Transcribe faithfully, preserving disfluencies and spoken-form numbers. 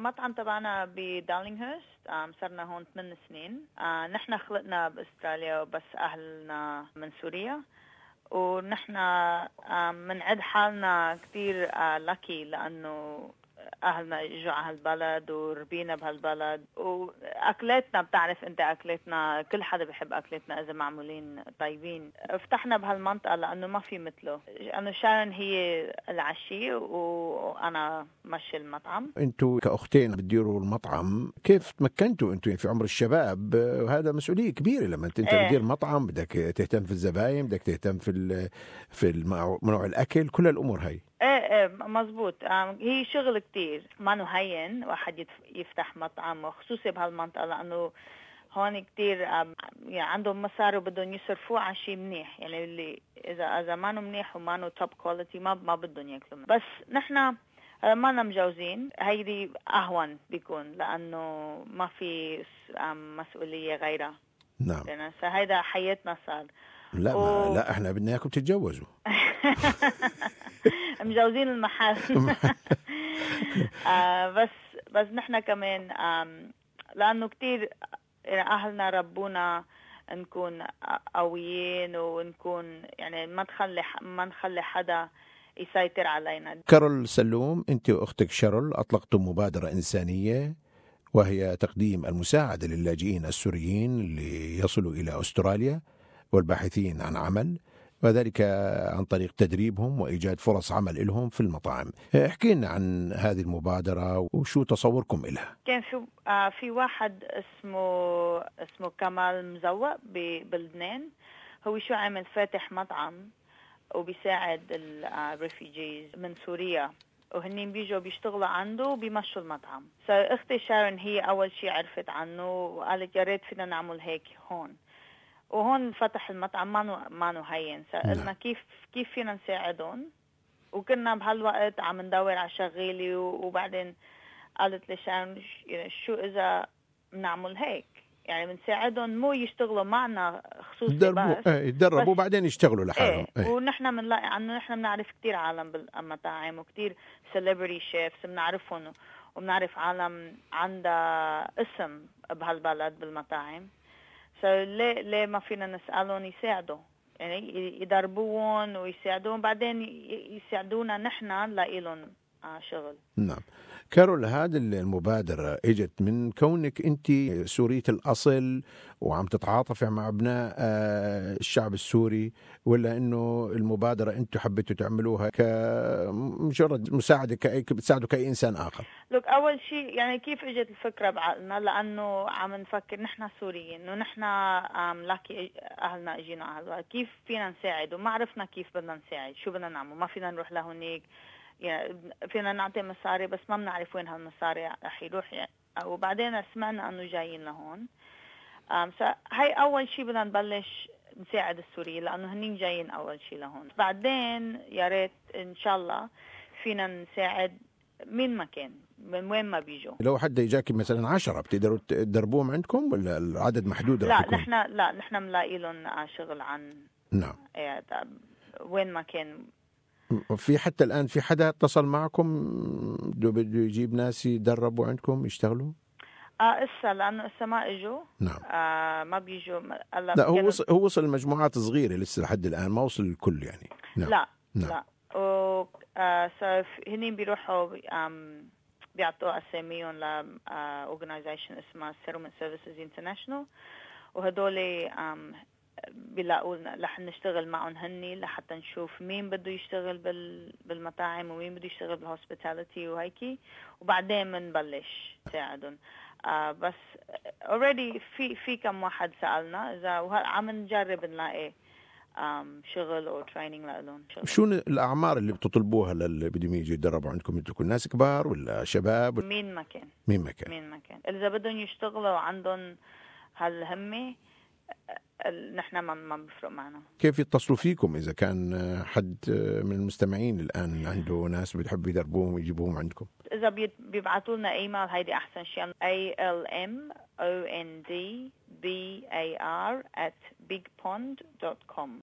المطعم تبعنا بدارلينغهurst، صرنا هون ثمان سنين. آه نحن خلقنا بأستراليا بس أهلنا من سوريا، ونحن منعد حالنا كتير لاكي لأنه أهلنا إجوا على هالبلد وربينا بهالبلد، وأكلتنا بتعرف أنت أكلتنا كل حدا بيحب أكلتنا إذا معمولين طيبين. فتحنا بهالمنطقة لأنه ما في مثله. أنا شارون هي العشي وأنا مشي المطعم. أنتوا كأختين بتديروا المطعم، كيف تمكنتوا أنتوا في عمر الشباب؟ هذا مسؤولية كبيرة لما أنت إيه. بتدير مطعم، بدك تهتم في الزباين، بدك تهتم في في نوع الأكل، كل الأمور هاي. ايه ايه مزبوط. هي شغل كتير، ما نو هين واحد يفتح مطعم وخصوصي بهالمنطقة، لأنه هون كتير يعني عندهم مصاري وبدهم يصرفوه على شيء منيح. يعني اللي إذا إذا ما نو منيح وما نو توب كواليتي ما ما بدهم ياكلوا. بس نحن ما نم مجوزين، هيدي أهون بيكون لأنه ما في مسؤولية غيرها. نعم. يعني هيدا حياتنا صار. لا و... ما لا احنا بدنا اياكم تتجوزوا. مجوزين المحل. آه بس بس نحن كمان لأنه كتير أهلنا ربونا نكون قويين ونكون يعني ما تخلي ما نخلي حدا يسيطر علينا. كارول سلوم، أنت وأختك شارل أطلقتم مبادرة إنسانية وهي تقديم المساعدة للاجئين السوريين اللي يصلوا إلى أستراليا والباحثين عن عمل، وذلك عن طريق تدريبهم وإيجاد فرص عمل لهم في المطاعم. احكي لنا عن هذه المبادرة وشو تصوركم لها. كان في آه في واحد اسمه اسمه كمال مزوق بلبنان، هو شو عمل فاتح مطعم وبيساعد الريفيجيز من سوريا، وهنين بيجوا بيشتغلوا عنده وبيمشوا المطعم. فأختي شارون هي أول شيء عرفت عنه وقالت يا ريت فينا نعمل هيك هون. وهون فتح المطعم مانو مانو هين. سألنا كيف كيف فينا نساعدهم، وكنا بهالوقت عم ندور على شغيلي، وبعدين قالت لي شان شو إذا نعمل هيك، يعني بنساعدهم مو يشتغلوا معنا خصوصي يدربوا بس ايه يتدربوا وبعدين يشتغلوا لحالهم. ايه. ايه. ونحن بنلاقي عنه نحن بنعرف كتير عالم بالمطاعم وكتير سيلبرتي شيفز بنعرفهم، وبنعرف عالم عندها اسم بهالبلد بالمطاعم. فليه ليه ما فينا نسألهم يساعدوا، يعني يدربوهم ويساعدون بعدين يساعدونا نحن نلاقي لهم شغل. نعم. كارول، هذه المبادرة اجت من كونك انت سورية الاصل وعم تتعاطفي مع ابناء الشعب السوري، ولا انه المبادرة انتم حبيتوا تعملوها كمجرد مساعدة كأي بتساعدوا كأي انسان اخر؟ لك اول شيء يعني كيف اجت الفكرة بعقلنا، لانه عم نفكر نحن سوريين ونحن لاكي اهلنا اجينا على كيف فينا نساعد، وما عرفنا كيف بدنا نساعد، شو بدنا نعمل. ما فينا نروح لهونيك، يعني فينا نعطي مصاري بس ما بنعرف وين هالمصاري رح يروح يعني. وبعدين سمعنا انه جايين لهون. هاي اول شيء بدنا نبلش نساعد السوريين لانه هنين جايين اول شيء لهون. بعدين يا ريت ان شاء الله فينا نساعد مين ما كان من وين ما بيجوا. لو حد يجاكي مثلا عشرة بتقدروا تدربوهم عندكم ولا العدد محدود؟ لا نحن لا نحن ملاقي لهم شغل عن نعم وين ما كان. في حتى الآن في حدا اتصل معكم بده يجيب ناس يدربوا عندكم يشتغلوا؟ اه اسا لانه اسا ما اجوا. نعم. آه ما بيجوا. لا هو وصل هو وصل المجموعات صغيره لسه لحد الان، ما وصل الكل يعني. نعم. لا نعم. لا و آه هنين بيروحوا بيعطوا اساميهم ل اورجنايزيشن اسمها Settlement Services International، وهدول بيلاقوا رح نشتغل معهم هني لحتى نشوف مين بده يشتغل بالمطاعم ومين بده يشتغل بالهوسبيتاليتي وهيك، وبعدين بنبلش نساعدهم. آه بس already في في كم واحد سألنا إذا عم نجرب نلاقي شغل أو تريننج لهم. شو الأعمار اللي بتطلبوها للي بدهم يجوا يتدربوا عندكم؟ تكون ناس كبار ولا شباب؟ مين ما كان. مين ما كان. مين ما كان. إذا بدهم يشتغلوا عندهم هالهمة نحن ما ما بفرق معنا. كيف يتصلوا فيكم إذا كان حد من المستمعين الآن عنده ناس بتحب يدربوهم ويجيبوهم عندكم؟ إذا بيبعتوا لنا إيميل هيدي أحسن شيء A L M O N D B A R at big pond dot com.